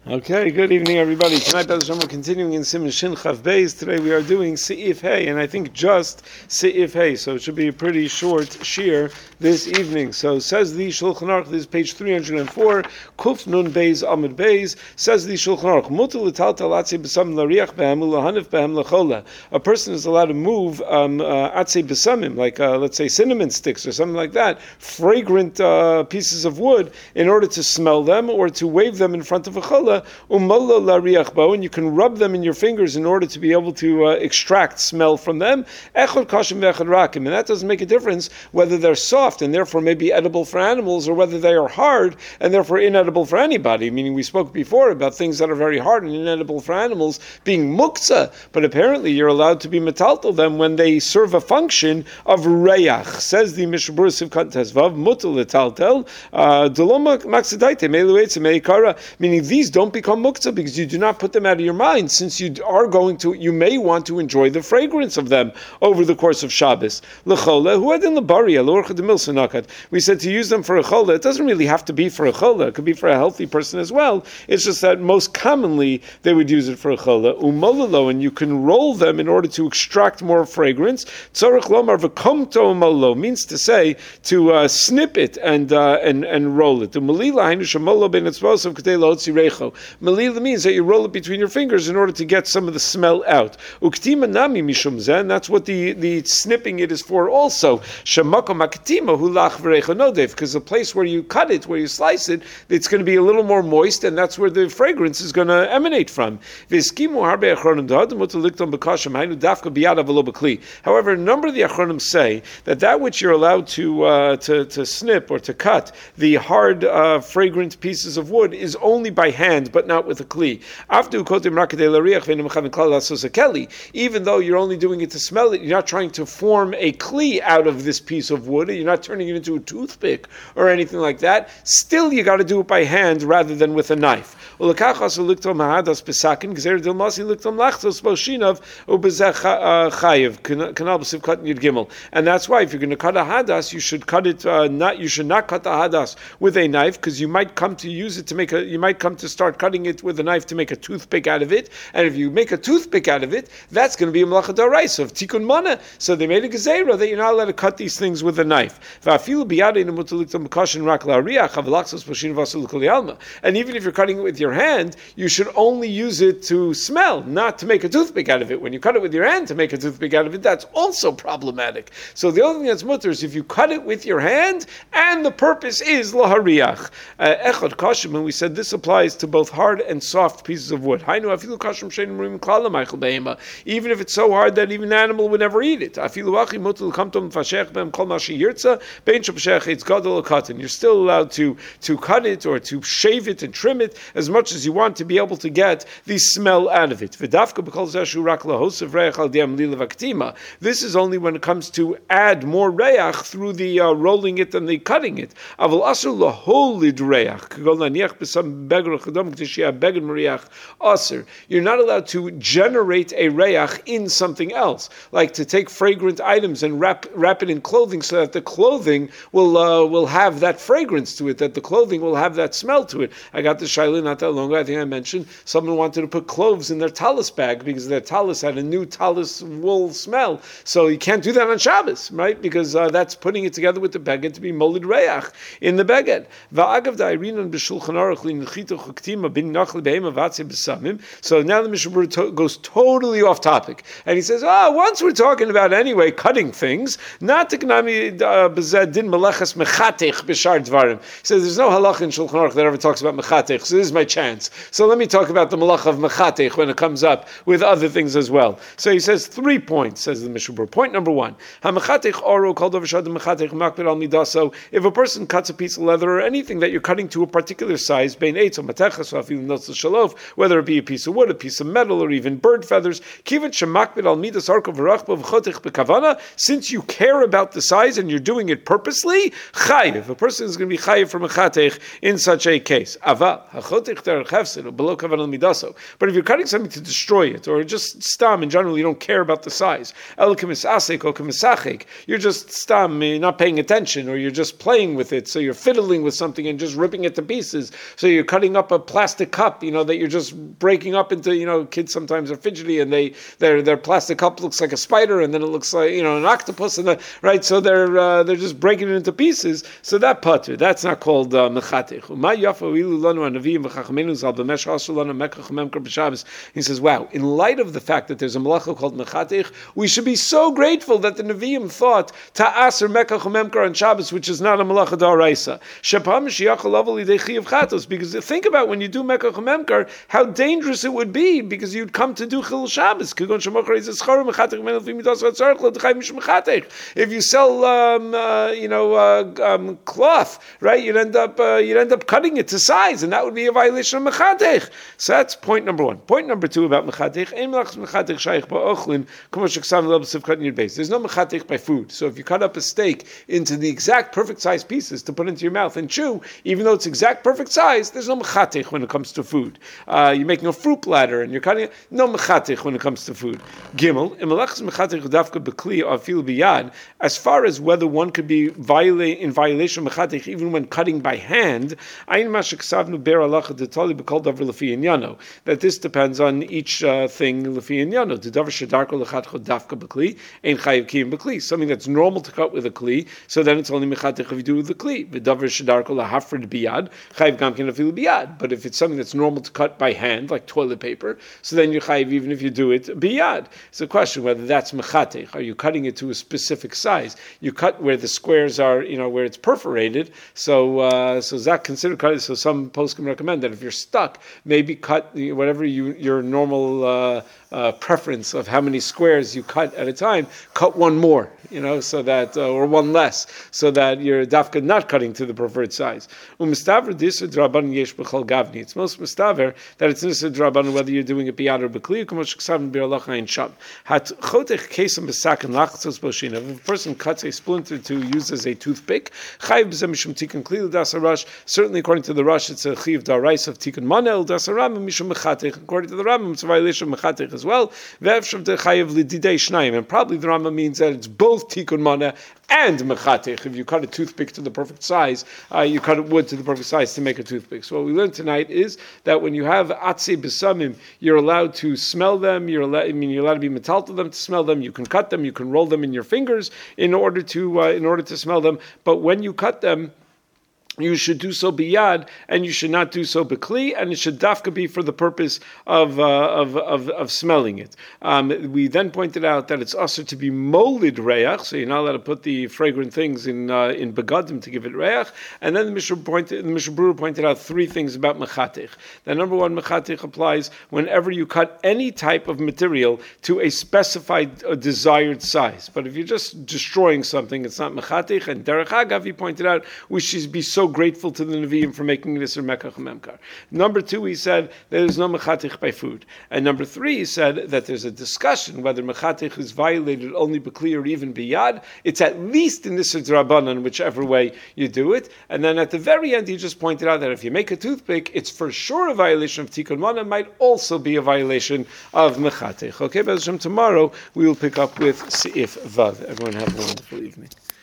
Okay, good evening, everybody. Tonight, B'ezras Hashem, we're continuing in Siman Shin Chav Beis. Today we are doing Seif Hey, and I think just Seif Hey, so it should be a pretty short shir this evening. So says the Shulchan Aruch, this is page 304, Kuf Nun Beis Amud Beis, says the Shulchan Aruch, Mutar l'taltal atzei b'samim l'riach behem u'lahanif behem l'chola. A person is allowed to move atzei b'samim, like let's say cinnamon sticks or something like that, fragrant pieces of wood, in order to smell them or to wave them in front of a chola, and you can rub them in your fingers in order to be able to extract smell from them. And that doesn't make a difference whether they're soft and therefore may be edible for animals, or whether they are hard and therefore inedible for anybody. Meaning, we spoke before about things that are very hard and inedible for animals being muktzah, but apparently you're allowed to be metaltal them when they serve a function of reyach. Says the Mishnah Berurah Sivkat Tezvav, mutal letaltel deloma maksidaite meluetze meikara. Meaning, these don't become muktzah because you do not put them out of your mind, since you may want to enjoy the fragrance of them over the course of Shabbos. We said to use them for a chola. It doesn't really have to be for a chola. It could be for a healthy person as well. It's just that most commonly they would use it for a chola. Umololo, and you can roll them in order to extract more fragrance. Tzarich lomar v'komto umololo means to say to snip it and roll it. Umalila hainu shemolo ben etzvosav k'tei lotzi recho. Melila means that you roll it between your fingers in order to get some of the smell out. Uktima nami mishum zeh, and that's what the snipping it is for also. Shemako makatima hulach v'recho nodev, because the place where you cut it, where you slice it, it's going to be a little more moist, and that's where the fragrance is going to emanate from. However, a number of the achronim say that which you're allowed to snip or to cut, the hard, fragrant pieces of wood, is only by hand, but not with a kli. Even though you're only doing it to smell it, you're not trying to form a kli out of this piece of wood, you're not turning it into a toothpick or anything like that. Still, you got to do it by hand rather than with a knife. And that's why, if you're going to cut a hadas, you should cut it you should not cut the hadas with a knife, because you might come to use it to you might come to start cutting it with a knife to make a toothpick out of it, and if you make a toothpick out of it, that's going to be a malacha d'oraisa of tikkun mana. So they made a gezerah that you're not allowed to cut these things with a knife. And even if you're cutting it with your hand, you should only use it to smell, not to make a toothpick out of it. When you cut it with your hand to make a toothpick out of it, that's also problematic. So the only thing that's mutter is if you cut it with your hand and the purpose is lahariach. Echad kashim, and we said this applies to both hard and soft pieces of wood. Even if it's so hard that even an animal would never eat it. You're still allowed to cut it or to shave it and trim it as much as you want to be able to get the smell out of it. This is only when it comes to add more reach through the rolling it and the cutting it. You're not allowed to generate a reach in something else, like to take fragrant items and wrap it in clothing so that the clothing will have that fragrance to it, that the clothing will have that smell to it. I got the shaila not that long ago, I think I mentioned, someone wanted to put cloves in their talis bag because their talis had a new talis wool smell. So you can't do that on Shabbos, right? Because that's putting it together with the beged to be molid reach in the beged. So now the Mishnah Berurah goes totally off topic, and he says, once we're talking about anyway cutting things, not to gnami din melechas mechatech b'shar dvarim. He says there's no halach in Shulchan Aruch that ever talks about mechatech, so this is my chance. So let me talk about the malach of mechatech when it comes up with other things as well. So he says 3 points, says the Mishnah Berurah. Point number 1, hamechatech oro called over shad mechatech makbid al midaso. If a person cuts a piece of leather or anything that you're cutting to a particular size, bein eitz or matechas or afilu notzah shalof, whether it be a piece of wood, a piece of metal, or even bird feathers, kivan shemakbid al midas arko v'rachba v'chotech bekavana, since you care about the size and you're doing it purposely, chayiv. A person is going to be chayiv from a chatech in such a case. Ava hachotech derech hefsed below kavan al midaso. But if you're cutting something to destroy it, or just stam in general, you don't care about the size. El kemisasek or kemisachek, you're just stam, you're not paying attention, or you're just playing with it, so you're fiddling with something and just ripping it to pieces. So you're cutting up a plastic cup, that you're just breaking up into, kids sometimes are fidgety and their plastic cup looks like a spider and then it looks like, an octopus right? So they're just breaking it into pieces. So that pater, that's not called mechatech. He says, wow, in light of the fact that there's a malacha called mechatech, we should be so grateful that the Nevi'im thought ta'aser mekach umemkar on Shabbos, which is not a malacha d'oraisa. Because think about when you do mekach umemkar, how dangerous it would be, because you'd come to do chil Shabbos. If you sell, cloth, right? You'd end up cutting it to size, and that would be a violation of mechatech. So that's point number one. Point number two about mechatech: there's no mechatech by food. So if you cut up a steak into the exact perfect size pieces to put into your mouth and chew, even though it's exact perfect size, there's no mechatech when it comes to food. You're making a fruit platter and you're cutting it. No mechatech when it comes to food. Gimel, as far as whether one could be in violation of mechatech even when cutting by hand, that this depends on each thing lefi inyano. Something that's normal to cut with a kli, so then it's only mechatech if you do it with the kli. But if it's something that's normal to cut by hand, like toilet paper, so then you're chayiv even if you do it biyad. It's a question whether that's mechatech. Are you cutting it to a specific size? You cut where the squares are, where it's perforated. So is that considered cutting? So some posts can recommend that if you're stuck, maybe cut whatever your normal preference of how many squares you cut at a time. Cut one more, so that or one less, so that you're dafka not cutting to the preferred size. It's most mistaver that it's nisad drabanan whether you're doing it biyad or b'kli. If a person cuts a splinter to use as a toothpick, certainly according to the Rush, it's a chiv da'araisa of tikkun manel dasarama mishum mechatech. According to the Rambam, it's a violation of mechatech as well. And probably the Rambam means that it's both tikkun maneh and mechatech. If you cut a toothpick to the perfect size, you cut wood to the perfect size to make a toothpick. So what we learned tonight is that when you have atzei besamim, you're allowed to smell them. You're allowed to be metal to them to smell them. You can cut them. You can roll them in your fingers in order to smell them. But when you cut them, you should do so biyad, and you should not do so b'kli, and it should dafka be for the purpose of smelling it. We then pointed out that it's also to be molid reach, so you're not allowed to put the fragrant things in begadim to give it reach. And then the Mishnah Berurah pointed out three things about mechatech. That number one, mechatech applies whenever you cut any type of material to a specified desired size. But if you're just destroying something, it's not mechatech. And derech agav, he pointed out, we should be so grateful to the Nevi'im for making this or mekach memkar. Number two, he said that there's no mechatech by food. And number three, he said that there's a discussion whether mechatech is violated only b'kli or even biyad. It's at least in this drabanan, whichever way you do it. And then at the very end, he just pointed out that if you make a toothpick, it's for sure a violation of tikkun mana, might also be a violation of mechatech. Okay, B'ezras Hashem, tomorrow we will pick up with Seif Vav. Everyone have a wonderful evening.